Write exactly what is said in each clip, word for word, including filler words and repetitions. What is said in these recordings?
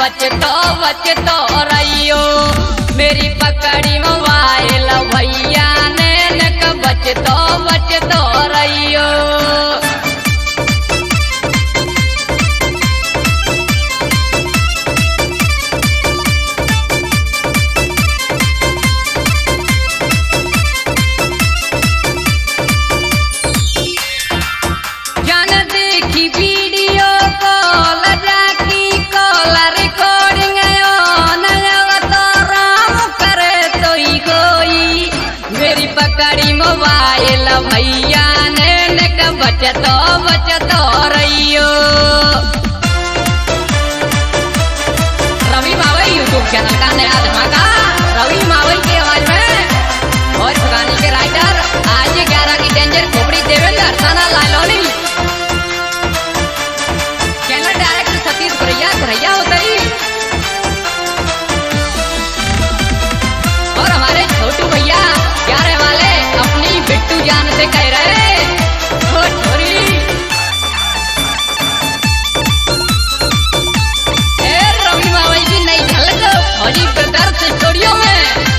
बचतो बचतो रहियो मेरी पकड़ी मोबाइल भैया ने नक बचतो बचतो रहियो। पकड़ी मोबाइल भैया ने नक बचतो बचतो रहियो। रवि मावई यूट्यूब चैनल का नया धमाका रवि मावई की आवाज में और गाने के राइटर आज ग्यारह की डेंजर खोपड़ी देवेंद्र थाना लालोनी चैनल डायरेक्टर सतीश भैया भैया होता ही और हमारे छोटू भैया प्यारे वाले अपनी बिट्टू जान से कह रहे हो छोरी ए रवि मावई की नई झलक फौजी ब्रदर्स स्टूडियो में।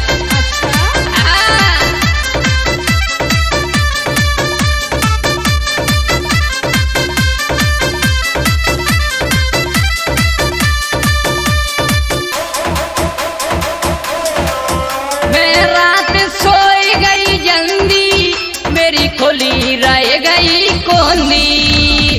खोली रह गई कोंदी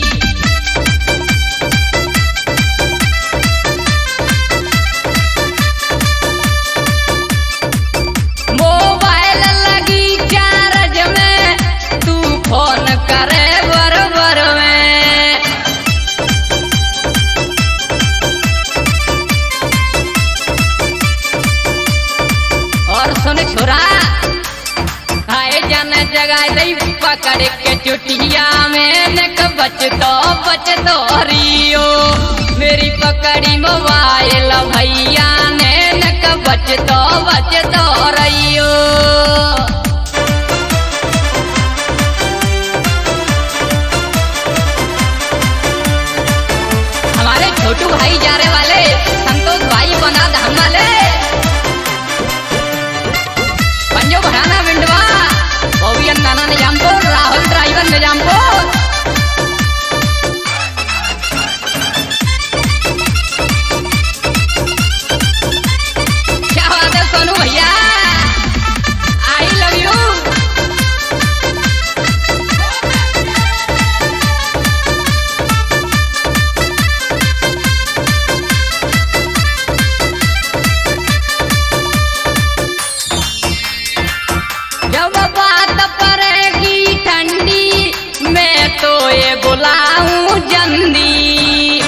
मोबाइल लगी चार्ज में तू फोन करे बरबर में और सुन छोरा जगह दई पकड़ के चुटिया में नक बचतो बचतो रियो मेरी पकड़ी मोबाइल भैया ने नक बचतो बचतो रहियो। हमारे छोटू भाई जारे वाले संतोष भाई बना धाम वाले पंजो भराना विंडवा ओवियन नाना निजामपुर राहुल ड्राइवर निजामपुर क्या बात है सोनू भैया आई लव यू। जब बात पड़ेगी ठंडी मैं तो ये बुलाऊं जंदी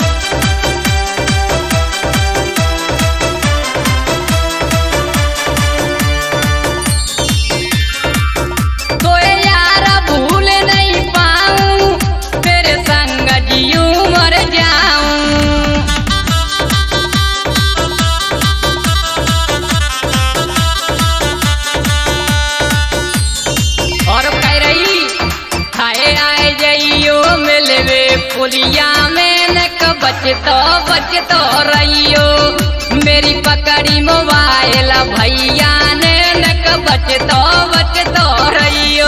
तो यार भूल नहीं पाऊं तेरे संग जियूं मर जाऊं। और कह रही खाए आए जइयो मिलवे पुलिया में नक बचतो बचतो रहियो मेरी पकड़ी मोबाइल भैया ने नक बचतो बचतो रहियो।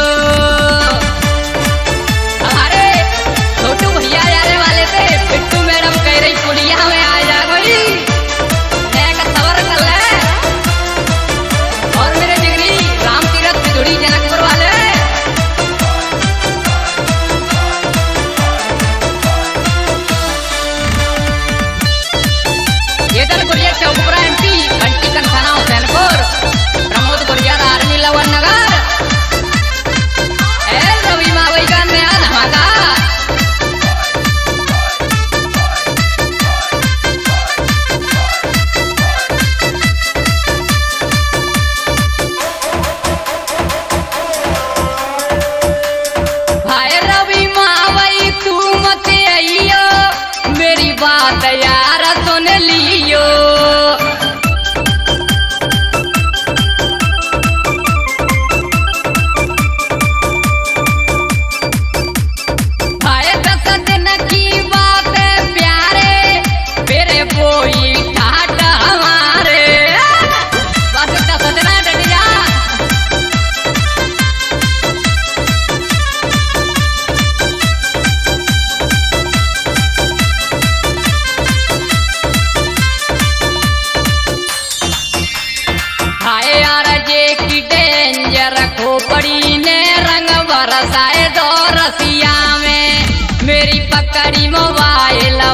हमारे छोटू भैया जाने वाले थे बिट्टू मैडम कह रही पुलिया में आ जा गई एक सबर कर ले और मेरे जिगरी राम तीरथ जुड़ी जनकपुर वाले चौकपुरा एमपी घंटी कनखाना हुसैनपुर प्रमोद गुर्जर आर्मी लवन नगर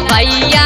भैया